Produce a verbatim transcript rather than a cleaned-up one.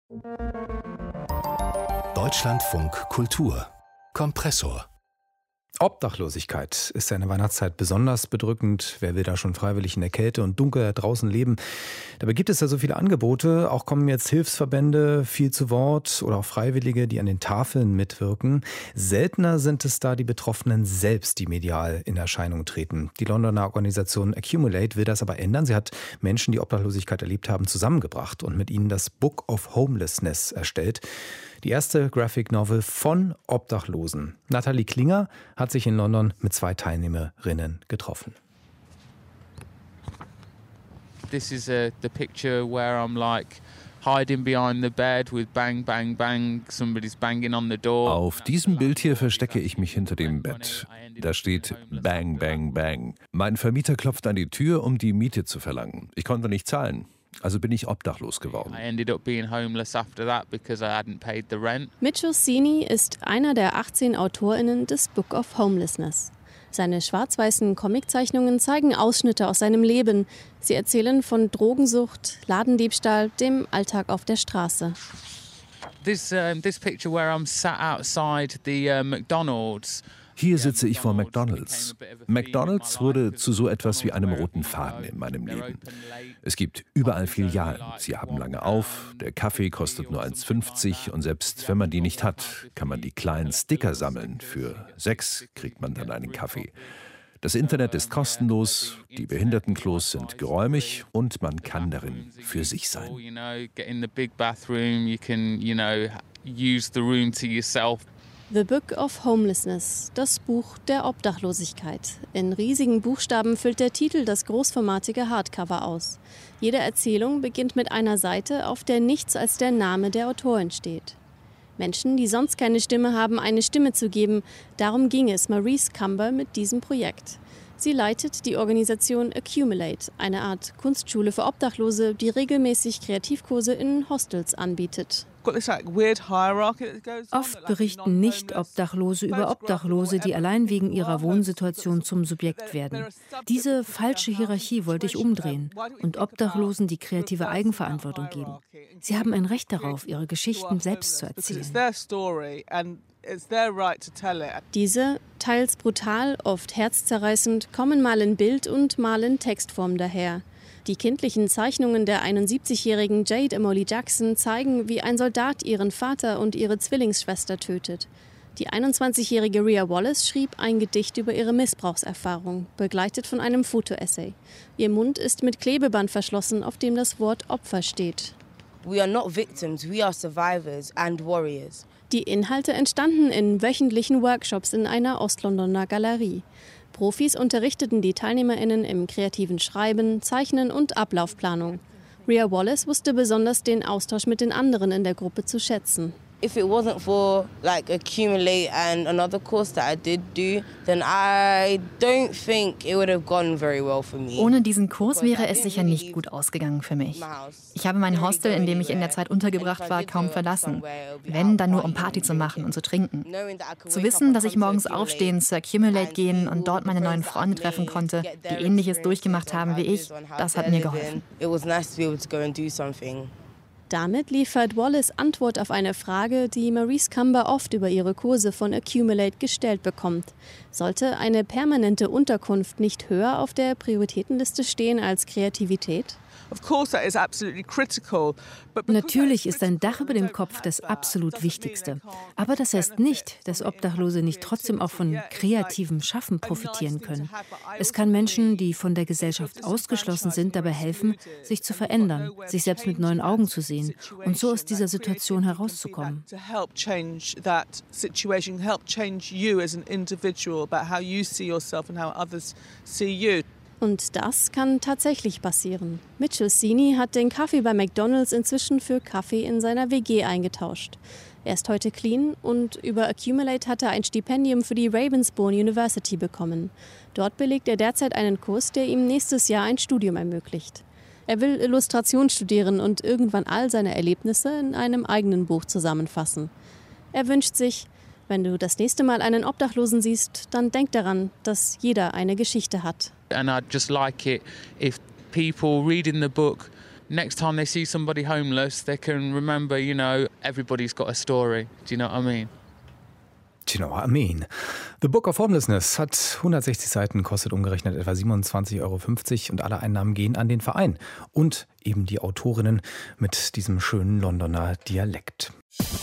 Deutschlandfunk Kultur Kompressor. Obdachlosigkeit ist ja in der Weihnachtszeit besonders bedrückend. Wer will da schon freiwillig in der Kälte und Dunkel draußen leben? Dabei gibt es ja so viele Angebote. Auch kommen jetzt Hilfsverbände viel zu Wort oder auch Freiwillige, die an den Tafeln mitwirken. Seltener sind es da die Betroffenen selbst, die medial in Erscheinung treten. Die Londoner Organisation Accumulate will das aber ändern. Sie hat Menschen, die Obdachlosigkeit erlebt haben, zusammengebracht und mit ihnen das Book of Homelessness erstellt. Die erste Graphic Novel von Obdachlosen. Nathalie Klinger hat sich in London mit zwei Teilnehmerinnen getroffen. This is a, the picture where I'm like hiding behind the bed with bang, bang, bang. Somebody's banging on the door. Auf diesem Bild hier verstecke ich mich hinter dem Bett. Da steht Bang, Bang, Bang. Mein Vermieter klopft an die Tür, um die Miete zu verlangen. Ich konnte nicht zahlen. Also bin ich obdachlos geworden. Mitchell Sini ist einer der achtzehn AutorInnen des Book of Homelessness. Seine schwarz-weißen Comiczeichnungen zeigen Ausschnitte aus seinem Leben. Sie erzählen von Drogensucht, Ladendiebstahl, dem Alltag auf der Straße. This, um, this picture where I'm sat outside the uh, McDonald's. Hier sitze ich vor McDonald's. McDonald's wurde zu so etwas wie einem roten Faden in meinem Leben. Es gibt überall Filialen. Sie haben lange auf, der Kaffee kostet nur eins fünfzig und selbst wenn man die nicht hat, kann man die kleinen Sticker sammeln. Für sechs kriegt man dann einen Kaffee. Das Internet ist kostenlos, die Behindertenklos sind geräumig und man kann darin für sich sein. The Book of Homelessness, das Buch der Obdachlosigkeit. In riesigen Buchstaben füllt der Titel das großformatige Hardcover aus. Jede Erzählung beginnt mit einer Seite, auf der nichts als der Name der Autorin steht. Menschen, die sonst keine Stimme haben, eine Stimme zu geben. Darum ging es Maurice Cumber mit diesem Projekt. Sie leitet die Organisation Accumulate, eine Art Kunstschule für Obdachlose, die regelmäßig Kreativkurse in Hostels anbietet. Oft berichten Nicht-Obdachlose über Obdachlose, die allein wegen ihrer Wohnsituation zum Subjekt werden. Diese falsche Hierarchie wollte ich umdrehen und Obdachlosen die kreative Eigenverantwortung geben. Sie haben ein Recht darauf, ihre Geschichten selbst zu erzählen. Diese, teils brutal, oft herzzerreißend, kommen mal in Bild- und mal in Textform daher. Die kindlichen Zeichnungen der einundsiebzigjährigen Jade Emily Jackson zeigen, wie ein Soldat ihren Vater und ihre Zwillingsschwester tötet. Die einundzwanzigjährige Rhea Wallace schrieb ein Gedicht über ihre Missbrauchserfahrung, begleitet von einem Fotoessay. Ihr Mund ist mit Klebeband verschlossen, auf dem das Wort Opfer steht. We are not victims, we are survivors and warriors. Die Inhalte entstanden in wöchentlichen Workshops in einer Ostlondoner Galerie. Profis unterrichteten die TeilnehmerInnen im kreativen Schreiben, Zeichnen und Ablaufplanung. Rhea Wallace wusste besonders den Austausch mit den anderen in der Gruppe zu schätzen. If it wasn't for like Accumulate and another course that I did do, then I don't think it would have gone very well for me. Ohne diesen Kurs wäre es sicher nicht gut ausgegangen für mich. Ich habe mein Hostel, in dem ich in der Zeit untergebracht war, kaum verlassen. Wenn, dann nur um Party zu machen und zu trinken. Zu wissen, dass ich morgens aufstehen, zu Accumulate gehen und dort meine neuen Freunde treffen konnte, die Ähnliches durchgemacht haben wie ich, das hat mir geholfen. It was nice to be able to go and do something. Damit liefert Wallace Antwort auf eine Frage, die Maurice Cumber oft über ihre Kurse von Accumulate gestellt bekommt. Sollte eine permanente Unterkunft nicht höher auf der Prioritätenliste stehen als Kreativität? Natürlich ist ein Dach über dem Kopf das absolut Wichtigste. Aber das heißt nicht, dass Obdachlose nicht trotzdem auch von kreativem Schaffen profitieren können. Es kann Menschen, die von der Gesellschaft ausgeschlossen sind, dabei helfen, sich zu verändern, sich selbst mit neuen Augen zu sehen und so aus dieser Situation herauszukommen. Und das kann tatsächlich passieren. Mitchell Sini hat den Kaffee bei McDonald's inzwischen für Kaffee in seiner W G eingetauscht. Er ist heute clean und über Accumulate hat er ein Stipendium für die Ravensbourne University bekommen. Dort belegt er derzeit einen Kurs, der ihm nächstes Jahr ein Studium ermöglicht. Er will Illustration studieren und irgendwann all seine Erlebnisse in einem eigenen Buch zusammenfassen. Er wünscht sich, wenn du das nächste Mal einen Obdachlosen siehst, dann denk daran, dass jeder eine Geschichte hat. And I'd just like it if people reading the book next time they see somebody homeless, they can remember, you know, everybody's got a story. Do you know what I mean? Do you know what I mean? The Book of Homelessness hat hundertsechzig Seiten, kostet umgerechnet etwa siebenundzwanzig Euro fünfzig und alle Einnahmen gehen an den Verein und eben die Autorinnen mit diesem schönen Londoner Dialekt.